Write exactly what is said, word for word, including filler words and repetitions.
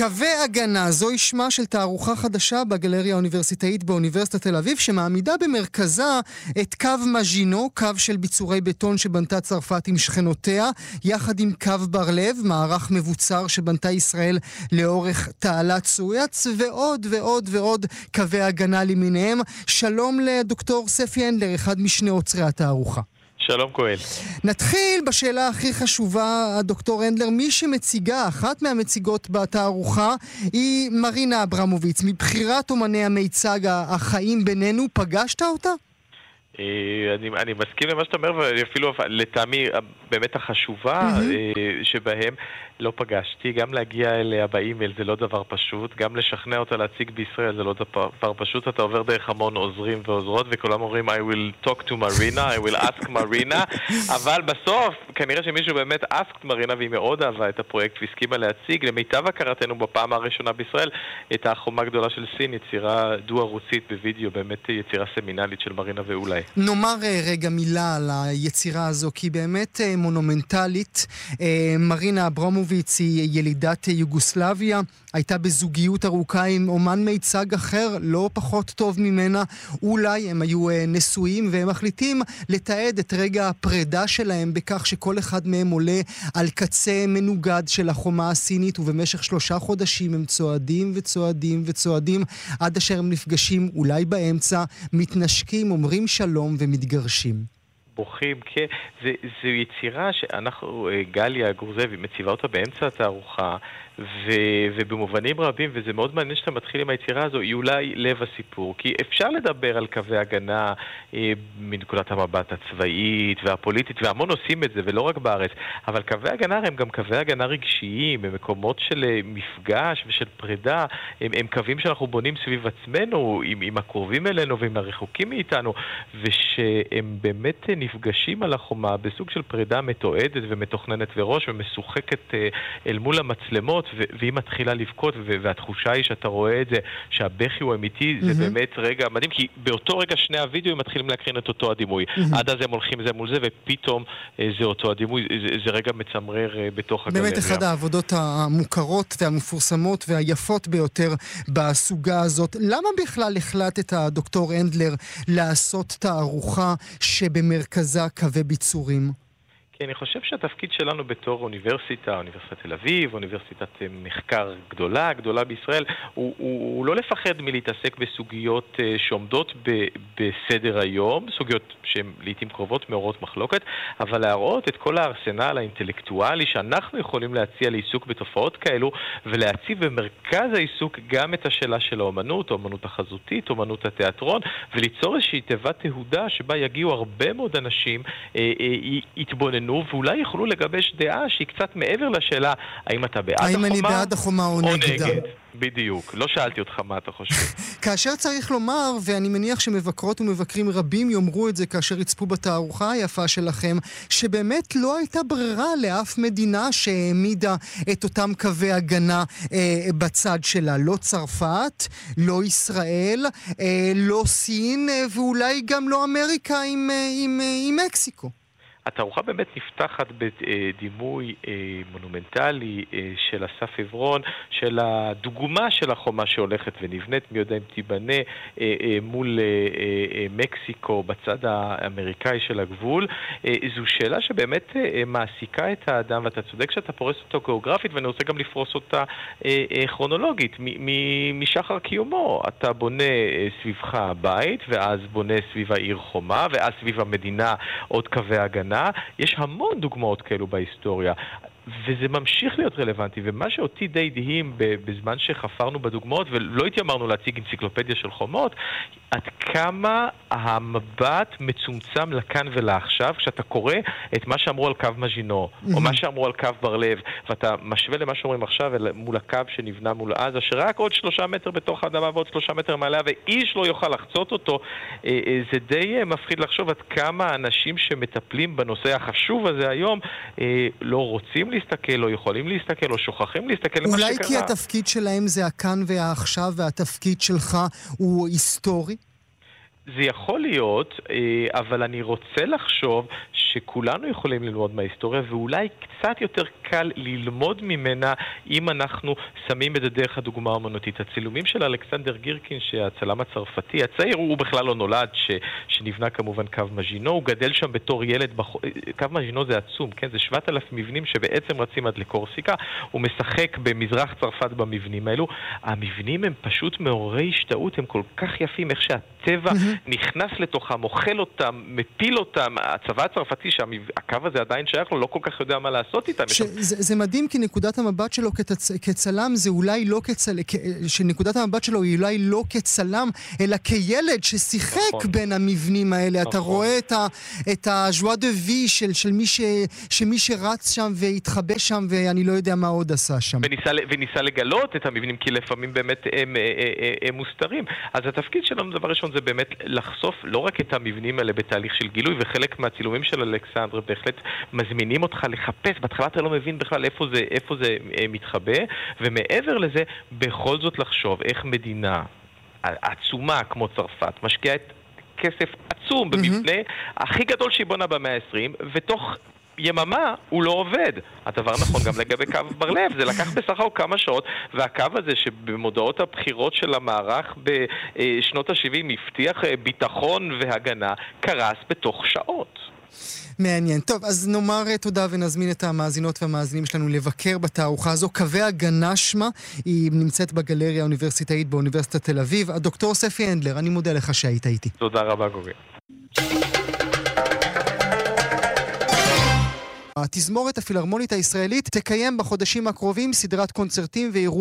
קווי הגנה, זו שמה של תערוכה חדשה בגלריה האוניברסיטאית באוניברסיטת תל אביב, שמעמידה במרכזה את קו מז'ינו, קו של ביצורי בטון שבנתה צרפת עם שכנותיה, יחד עם קו בר לב, מערך מבוצר שבנתה ישראל לאורך תעלת סואץ, ועוד ועוד ועוד קווי הגנה למיניהם. שלום לדוקטור ספי הנדלר, אחד משני עוצרי התערוכה. שלום קואל. נתחיל בשאלה הכי חשובה, הדוקטור הנדלר. מי שמציגה, אחת מהמציגות בתערוכה, היא מרינה אברמוביץ, מבחירת אומני המיצג החיים בינינו. פגשת אותה? אני, אני מסכים למה שאתה אומר, ואפילו לטעמי באמת החשובה שבהם לא פגשתי. גם להגיע אליה באימייל זה לא דבר פשוט, גם לשכנע אותה להציג בישראל זה לא דבר פשוט. אתה עובר דרך המון עוזרים ועוזרות, וכולם אומרים I will talk to Marina, I will ask Marina, אבל בסוף כנראה שמישהו באמת asked Marina, והיא מאוד אהבה את הפרויקט והסכימה להציג למיטב הכרתנו בפעם הראשונה בישראל את החומה הגדולה של סין, יצירה דו-ערוצית בווידאו, באמת יצירה סמינלית של מרינה ואולי. נאמר רגע מילה על היצירה הזו, כי באמת מונומנטלית. מרינה אברמוביץ היא ילידת יוגוסלביה, הייתה בזוגיות ארוכה עם אומן מיצג אחר, לא פחות טוב ממנה. אולי הם היו נשואים, והם מחליטים לתעד את רגע הפרידה שלהם בכך שכל אחד מהם עולה על קצה מנוגד של החומה הסינית, ובמשך שלושה חודשים הם צועדים וצועדים וצועדים, עד אשר הם נפגשים אולי באמצע, מתנשקים, אומרים שלום ומתגרשים. בוכים, כן. זה, זו יצירה שאנחנו, גליה גורזבי, מציבה אותה באמצע התערוכה, ו, ובמובנים רבים, וזה מאוד מעניין שאתה מתחיל עם היצירה הזו, היא אולי לב הסיפור, כי אפשר לדבר על קווי הגנה אה, מנקודת המבט הצבאית והפוליטית, והמון עושים את זה, ולא רק בארץ, אבל קווי הגנה הם גם קווי הגנה רגשיים, במקומות של מפגש ושל פרידה, הם, הם קווים שאנחנו בונים סביב עצמנו, עם, עם הקרובים אלינו ועם הרחוקים מאיתנו, ושהם באמת נפגשים על החומה בסוג של פרידה מתועדת ומתוכננת וראש ומשוחקת אה, אל מול המצלמות, והיא מתחילה לבכות, והתחושה היא שאתה רואה את זה, שהבכי הוא אמיתי, זה באמת רגע מדהים, כי באותו רגע שני הוידאוים מתחילים להקרין את אותו הדימוי. עד אז הם הולכים זה מול זה, ופתאום זה אותו הדימוי, זה רגע מצמרר בתוך הגלריה. באמת אחד העבודות המוכרות והמפורסמות והיפות ביותר בסוגה הזאת. למה בכלל החלטת, הדוקטור הנדלר, לעשות תערוכה שבמרכזה קווי ביצורים? כי אני חושב שהתפקיד שלנו בתור אוניברסיטה, אוניברסיטת תל אביב, אוניברסיטת מחקר גדולה, גדולה בישראל, הוא, הוא, הוא לא לפחד מלהתעסק בסוגיות שעומדות ב, בסדר היום, סוגיות שהן לעתים קרובות מעוררות מחלוקת, אבל להראות את כל הארסנל האינטלקטואלי שאנחנו יכולים להציע לעיסוק בתופעות כאלו, ולהציב במרכז העיסוק גם את השאלה של האומנות, האומנות החזותית, האומנות התיאטרון, וליצור איזושהי תיבת תהודה שבה יגיעו הרבה מאוד אנשים, אה, אה, יתבוננו, ואולי יכולו לגבש דעה שהיא קצת מעבר לשאלה האם אתה בעד האם החומה, אני בעד החומה או נגדה. בדיוק, לא שאלתי אותך מה אתה חושב. כאשר צריך לומר, ואני מניח שמבקרות ומבקרים רבים יאמרו את זה כאשר יצפו בתערוכה היפה שלכם, שבאמת לא הייתה ברירה לאף מדינה שהעמידה את אותם קווי הגנה אה, בצד שלה. לא צרפת, לא ישראל, אה, לא סין, אה, ואולי גם לא אמריקה עם, אה, עם, אה, עם מקסיקו. התערוכה באמת נפתחת בדימוי מונומנטלי של אסף עברון, של הדוגמה של החומה שהולכת ונבנית, מי יודע אם תיבנה מול מקסיקו בצד האמריקאי של הגבול. זו שאלה שבאמת מעסיקה את האדם, ואתה צודק שאתה פורס אותו גיאוגרפית, ואני רוצה גם לפרוס אותה כרונולוגית, משחר קיומו. אתה בונה סביבך הבית, ואז בונה סביב העיר חומה, ואז סביב המדינה עוד קווי הגנה. יש המון דוגמאות כאלו בהיסטוריה, וזה ממשיך להיות רלוונטי, ומה שאותי די דהים בזמן שחפרנו בדוגמאות, ולא התיימרנו להציג אנציקלופדיה של חומות, עד כמה המבט מצומצם לכאן ולעכשיו, כשאתה קורא את מה שאמרו על קו מז'ינו, או מה שאמרו על קו בר לב, ואתה משווה למה שאומרים עכשיו מול הקו שנבנה מול עזה, שרק עוד שלושה מטר בתוך האדמה ועוד שלושה מטר מעליה, ואיש לא יוכל לחצות אותו, זה די מפחיד לחשוב עד כמה אנשים שמטפלים בנושא החשוב הזה היום, לא רוצים להסתכל, או יכולים להסתכל, או שוכחים להסתכל למה שקרה. אולי כי התפקיד שלהם זה הכאן והעכשיו, והתפקיד שלך הוא היסטורי? זה יכול להיות, אבל אני רוצה לחשוב שכולנו יכולים ללמוד מההיסטוריה, ואולי קצת יותר קל ללמוד ממנה אם אנחנו שמים את זה דרך הדוגמה האמנותית. הצילומים של אלכסנדר גירקין, שהצלם הצרפתי, הצעיר, הוא בכלל לא נולד, ש, שנבנה כמובן קו מז'ינו, הוא גדל שם בתור ילד, בח... קו מז'ינו זה עצום, כן? זה שבעת אלפים מבנים שבעצם רצים עד לקורסיקה, הוא משחק במזרח צרפת במבנים האלו. המבנים הם פשוט מעוררי השתאות, הם כל כך יפים, איך שהטבע נכנס לתוכם, אוכל אותם, מפיל אותם. הצבא הצרפתי שהקו הזה עדיין שייך לו, לא כל כך יודע מה לעשות איתם. ש... זה, זה מדהים, כי נקודת המבט שלו כתצ... כצלם זה אולי לא כצלם, כ... שנקודת המבט שלו היא אולי לא כצלם, אלא כילד ששיחק נכון. בין המבנים האלה. נכון. אתה רואה את ה... את הז'ואה דה וי של, של מי ש... שמי שרץ שם והתחבא שם, ואני לא יודע מה עוד עשה שם. וניסה, וניסה לגלות את המבנים, כי לפעמים באמת הם, הם, הם, הם מוסתרים. אז התפקיד שלנו, דבר ראשון, זה באמת לחשוף לא רק את המבנים האלה בתהליך של גילוי, וחלק מהצילומים של אלכסנדר בהחלט מזמינים אותך לחפש. בהתחלה אתה לא מבין בכלל איפה זה, איפה זה מתחבא, ומעבר לזה, בכל זאת לחשוב איך מדינה עצומה כמו צרפת משקיעה את כסף עצום במבנה הכי גדול שהיא בונה במאה ה-עשרים, ותוך יממה הוא לא עובד. הדבר נכון גם לגבי קו בר לב, זה לקח בסך הכל כמה שעות, והקו הזה שבמודעות הבחירות של המערך בשנות ה-שבעים הבטיח ביטחון והגנה, קרס בתוך שעות. מעניין. טוב, אז נאמר תודה ונזמין את המאזינות והמאזינים שלנו לבקר בתערוכה הזו. קווי הגנה שמה, היא נמצאת בגלריה האוניברסיטאית באוניברסיטת תל אביב. הדוקטור ספי הנדלר, אני מודה לך שהיית איתי. תודה רבה, גורי. התזמורת הפילהרמונית הישראלית תקיים בחודשים הקרובים סדרת קונצרטים ואירועים